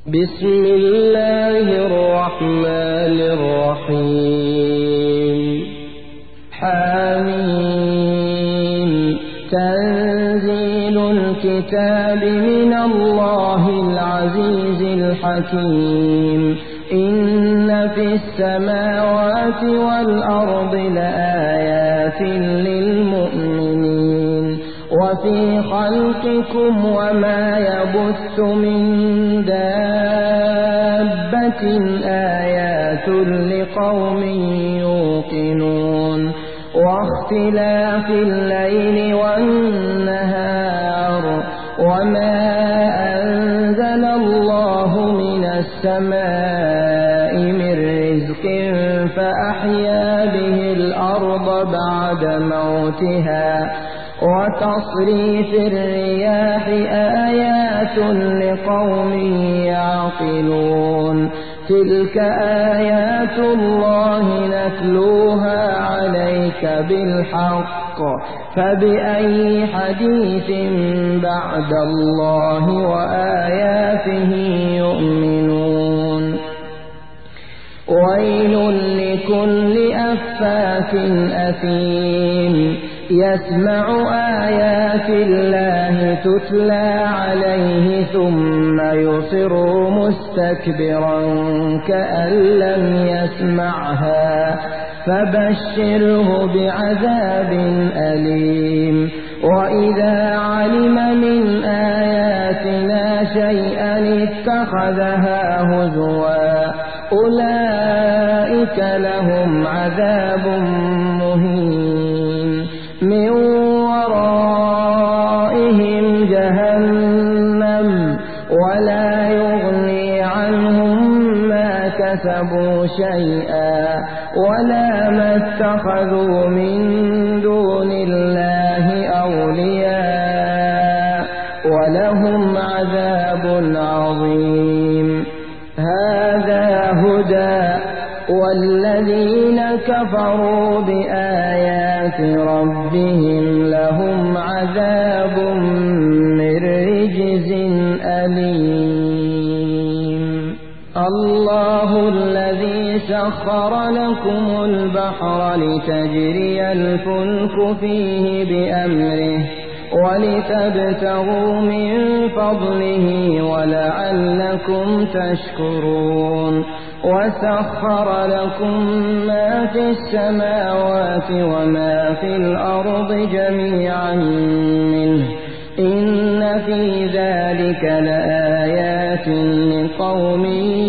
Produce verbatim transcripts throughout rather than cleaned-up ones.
بسم الله الرحمن الرحيم حميم تنزيل الكتاب من الله العزيز الحكيم إن في السماوات والأرض لآيات للمؤمنين وفي خلقكم وما يبث من دابة آيات لقوم يوقنون واختلاف الليل والنهار وما أنزل الله من السماء من رزق فأحيا به الأرض بعد موتها وتصريف الرياح آيات لقوم يعقلون تلك آيات الله نتلوها عليك بالحق فبأي حديث بعد الله وآياته يؤمنون ويل لكل أفاك أثيم يسمع آيات الله تتلى عليه ثم يصر مستكبرا كأن لم يسمعها فبشره بعذاب أليم وإذا علم من آياتنا شيئا اتخذها هزوا أولئك لهم عذاب مهين من ورائهم جهنم ولا يغني عنهم ما كسبوا شيئا ولا ما اتخذوا من دون الله أولياء ولهم عذاب عظيم هذا هدى والذين كفروا بآيات ربهم لهم عذاب من رجز أليم الله الذي سخر لكم البحر لتجري الفلك فيه بأمره ولتبتغوا من فضله ولعلكم تشكرون وسخر لكم ما في السماوات وما في الأرض جميعا منه إن في ذلك لآيات لقوم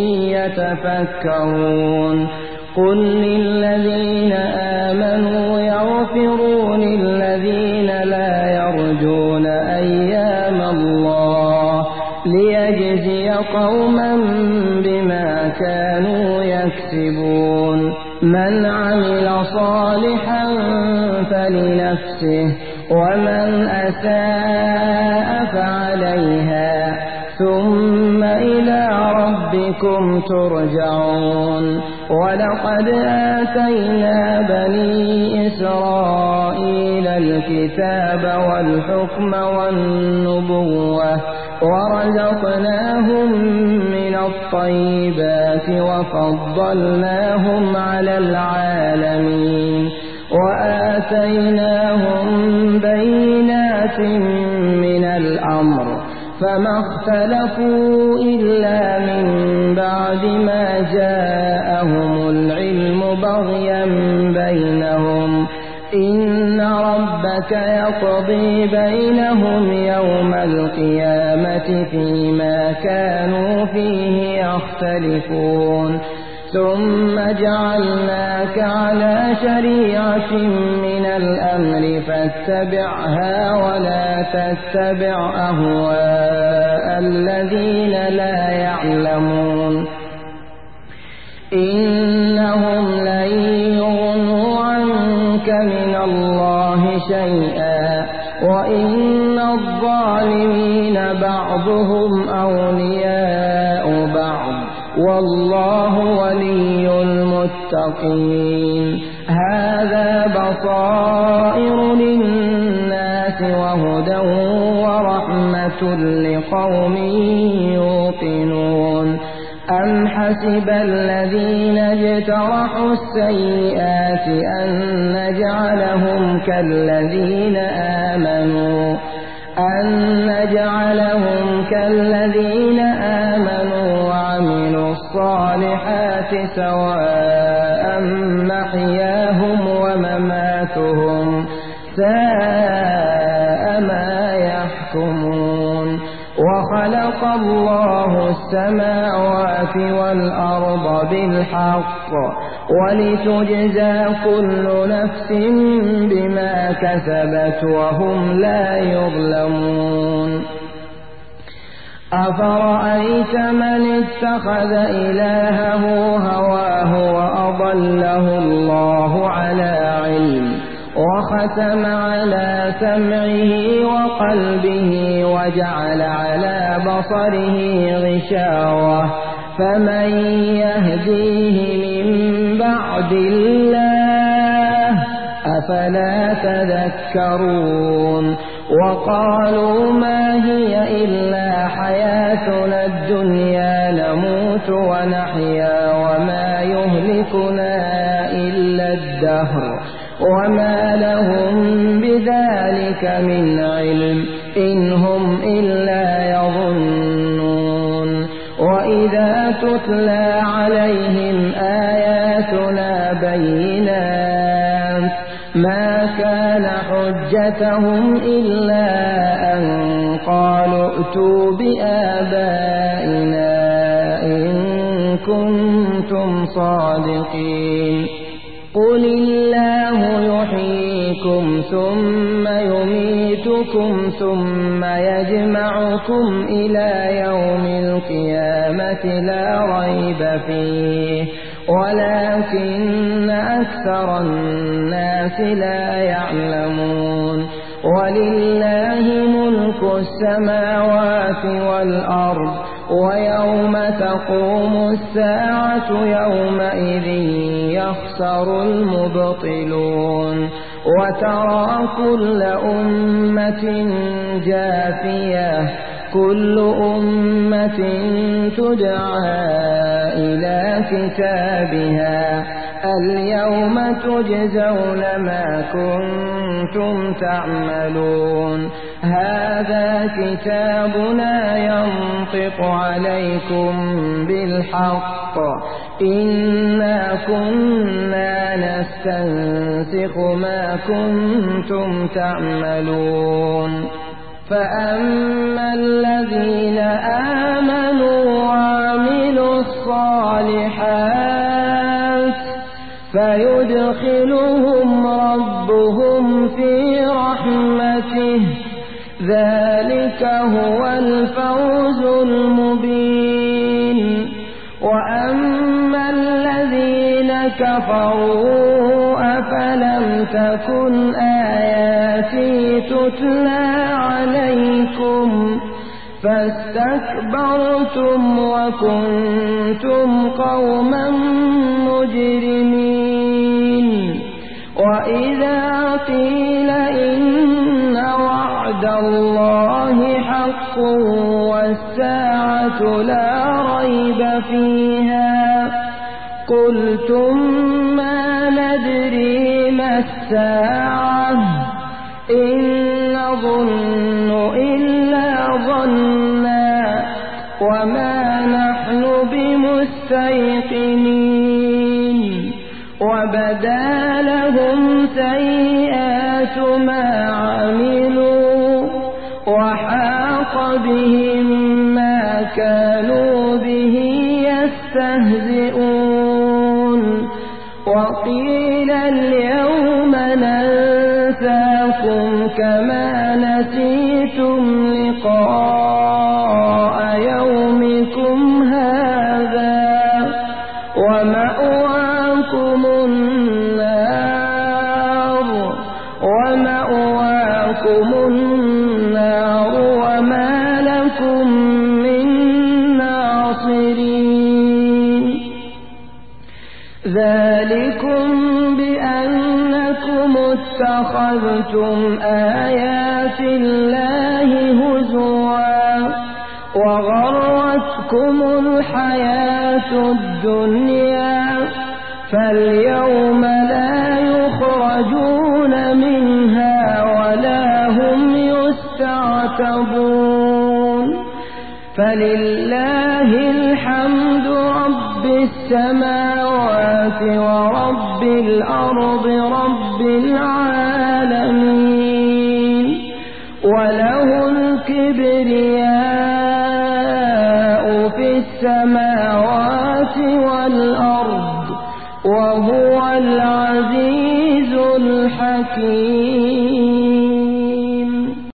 يتفكرون قل للذين آمنوا يغفروا للذين لا يرجون أيام الله ليجزي قوما بما كانوا يكسبون من عمل صالحا فلنفسه ومن أساء فعليها ثم إلى ربكم ترجعون ولقد آتينا بني إسرائيل الكتاب والحكم والنبوة ورزقناهم من الطيبات وفضلناهم على العالمين وآتيناهم بينات من الأمر فما اختلفوا إلا من بعد ما جاءهم العلم بغيا بينهم إن ربك يقضي بينهم يوم القيامة فيما كانوا فيه يختلفون ثم جعلناك على شريعة من الأمر فاتبعها ولا تتبع أهواء الذين لا يعلمون إنهم لن يغنوا عنك من الله شيئا وإن الظالمين بعضهم أولياء بعض والله ولي المتقين هذا بصائر للناس وهدى ورحمة لقوم يوقنون أم حسب الذين اجترحوا السيئات أن نجعلهم كالذين آمنوا أن نجعلهم كالذين آمنوا وعملوا الصالحات سواء محياهم ومماتهم ساء ما يحكمون. وخلق الله السماوات والأرض بالحق ولتجزى كل نفس بما كسبت وهم لا يظلمون. أفرأيت من اتخذ إلهه هواه وأضله الله على علم وختم على سمعه وقلبه وجعل على بصره غشاوة فمن يهديه من بعد الله أفلا تذكرون. وقالوا ما هي إلا حياتنا الدنيا نموت ونحيا وما يهلكنا إلا الدهر وما لهم بذلك من علم إن هم إلا يظنون. وإذا تتلى عليهم آياتنا بينات ما كان حجتهم إلا أن قالوا ائتوا بآبائنا إن كنتم صادقين. قل الله يحييكم ثم يميتكم ثم يجمعكم إلى يوم القيامة لا ريب فيه ولكن أكثر الناس لا يعلمون. ولله ملك السماوات والأرض ويوم تقوم الساعة يومئذ يخسر المبطلون. وترى كل أمة جاثية كل أمة تدعى إلى كتابها اليوم تجزون ما كنتم تعملون. هذا كتابنا ينطق عليكم بالحق إنا كنا نستنسخ ما كنتم تعملون. فأما الذين آمنوا وعملوا الصالحات فيدخلهم ربهم في رحمته ذلك هو الفوز المبين. وأما الذين كفروا أفلم تكن آياتي تتلى عليكم فاستكبرتم وكنتم قوما مجرمين. وإذا قيل إن وعد الله حق والساعة لا ريب فيها قلتم ما ندري ما الساعة إن نظن إلا ظنا وما نحن بمستيقنين. وبدا لهم سيئات ما عملوا وحاق بهم ما كانوا به يستهزئون. وقيل اليوم ننساكم كما نسيتم لقاء يومكم هذا ومأواكم النار ومأواكم النار وما لكم من ناصرين. ذلكم بأنكم اتخذتم آيات الله هزوا وغرتكم الحياة الدنيا فاليوم لا يخرجون منها ولا هم يستعتبون فلله الحمد رب السماوات ورب الأرض رب العالمين وله الكبرياء في السماوات والأرض وهو العزيز الحكيم.